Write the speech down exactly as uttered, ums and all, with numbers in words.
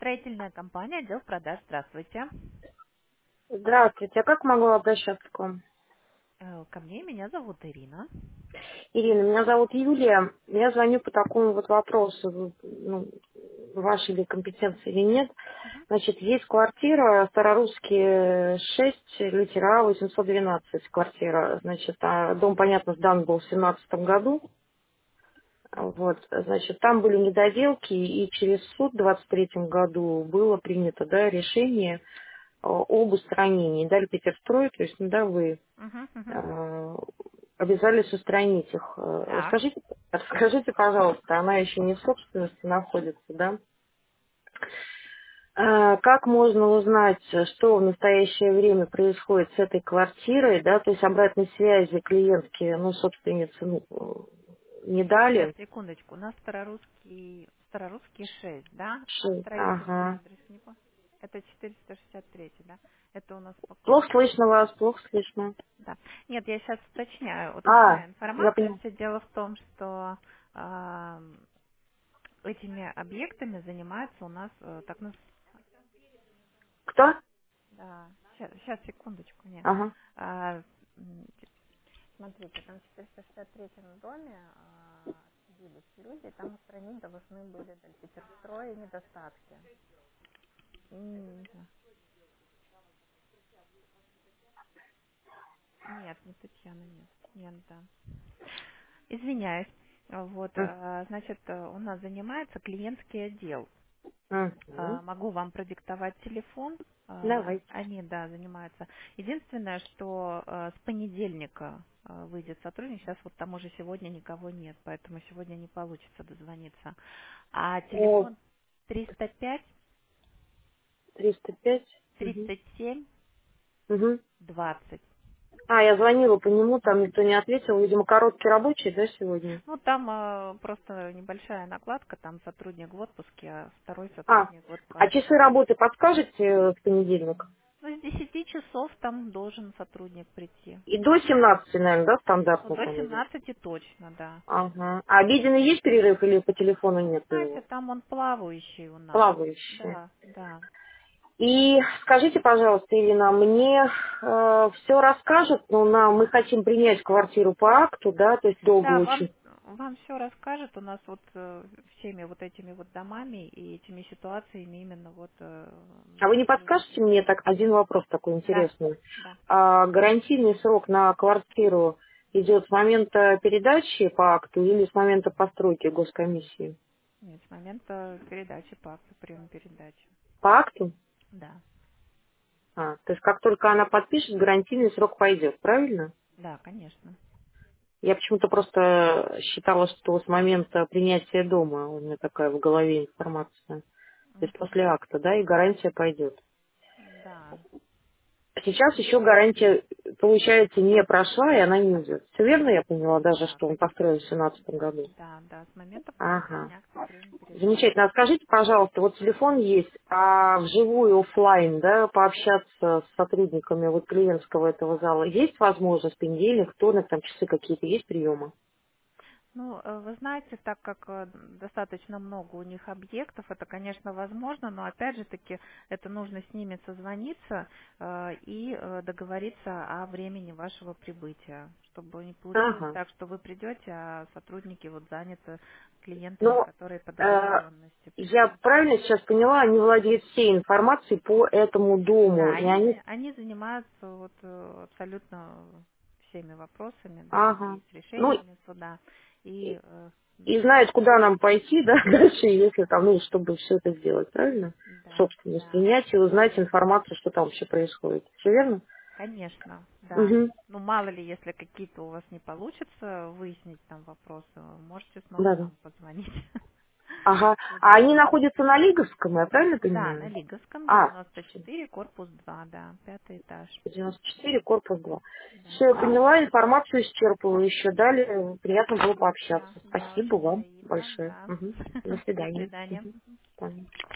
Строительная компания, отдел продаж. Здравствуйте. Здравствуйте, а как могу обращаться к вам? Э, Ко мне, меня зовут Ирина. Ирина, меня зовут Юлия. Я звоню по такому вот вопросу, ну, вашей ли компетенции или нет. Мгм. Значит, есть квартира, Старорусские шесть, литера восемьсот двенадцать квартира. Значит, а дом, понятно, сдан был в семнадцатом году. Вот, значит, там были недоделки, и через суд в двадцать третьем году было принято, да, решение э, об устранении. Дали Петерстрой, то есть, ну, да, вы Мгм, мгм. э, обязались устранить их. Э, Так. Скажите, скажите, пожалуйста, она еще не в собственности находится, да? Э, Как можно узнать, что в настоящее время происходит с этой квартирой, да, то есть обратной связи клиентки, ну, собственницы, ну, э, не Сейчас, дали? секундочку. У нас Старорусский, Старорусский шесть, да? А Ши- строительный Ага. адрес не по... Это четыреста шестьдесят три, да? Это у нас по Плохо какому? слышно вас, плохо слышно. Да. Нет, я сейчас уточняю, А, уточняю я информацию. поняла. Все дело в том, что ам, этими объектами занимается у нас э, так наз- Кто? да, сейчас, секундочку, нет. Ага. А, м, Смотрите, там в четыреста шестьдесят третьем доме а, отсудились люди, там устранить должны были Дальпетерстрой недостатки. М, да. Нет, не Татьяна, нет. Нет, да. Извиняюсь. А, Вот, М, а, значит, э, у нас занимается клиентский отдел. А, мгм. Могу вам продиктовать телефон. А, Давайте. Они, да, занимаются. Единственное, что э, с понедельника э, выйдет сотрудник. Сейчас вот там уже сегодня никого нет, поэтому сегодня не получится дозвониться. А О, телефон триста пять триста пять. Угу. тридцать семь Угу. двадцать. А, я звонила по нему, там никто не ответил. Видимо, короткий рабочий, да, сегодня? Ну, там э, просто небольшая накладка, там сотрудник в отпуске, а второй А, сотрудник вот а по... часы работы подскажете э, в понедельник? Ну, с десяти часов там должен сотрудник прийти. И до семнадцати, наверное, да, Ну, стандартно до там идет? семнадцати точно, да. Ага. А обеденный есть перерыв или по телефону нет Знаете, его? там он плавающий у нас. Плавающий. Да, да. И скажите, пожалуйста, Ирина, мне все расскажут, но нам, мы хотим принять квартиру по акту, да, то есть долго Да, вам, очень. вам все расскажет у нас вот э, всеми вот этими вот домами и этими ситуациями именно вот э, А вы не клиент. подскажете мне так один вопрос такой Да, интересный? да. А гарантийный срок на квартиру идет с момента передачи по акту или с момента постройки госкомиссии? Нет, с момента передачи по акту, приема передачи. По акту? Да, А, то есть как только она подпишет, гарантийный срок пойдет, правильно? да, конечно. Я почему-то просто считала, что с момента принятия дома у меня такая в голове информация. То есть Мгм. после акта, да, и гарантия пойдет. Да, Сейчас еще гарантия, получается, не прошла, и она не идет. Все верно я поняла, даже да, что он конечно. построен в семнадцатом году? Да, да, с момента Ага. подписания акта приема передачи. Замечательно. А скажите, пожалуйста, вот телефон есть, а вживую, оффлайн, да, пообщаться с сотрудниками вот клиентского этого зала, есть возможность, понедельник, вторник, там часы какие-то, есть приемы? Ну, э, вы знаете, так как э, достаточно много у них объектов, это, конечно, возможно, но опять же таки это нужно с ними созвониться э, и э, договориться о времени вашего прибытия, чтобы не получилось Ага. так, что вы придете, а сотрудники вот заняты клиентами, Ну, которые по э, договоренности я пришли. правильно сейчас поняла, они владеют всей информацией по этому дому, Да, и они, они... за- они занимаются вот э, абсолютно всеми вопросами, да, Ага. и с Ну, решениями суда, и э, и знают, куда нам пойти, да, дальше, если там, ну, чтобы все это сделать, правильно? да, Собственность да. принять и узнать информацию, что там вообще происходит. Все верно? Конечно, да. Угу. Ну, мало ли, если какие-то у вас не получится выяснить там вопросы, вы можете снова Да, да. нам позвонить. Ага. Вот. А они находятся на Лиговском, я правильно Да, на понимаю? Лиговском, А, девяносто четыре, корпус два, да, пятый этаж. девяносто четыре, корпус два. Да. Все, я поняла, информацию исчерпываю еще. Далее приятно было Да, пообщаться. да, Спасибо очень вам взаимно, большое. да. Мгм. До До свидания. свидания. Мгм. До свидания.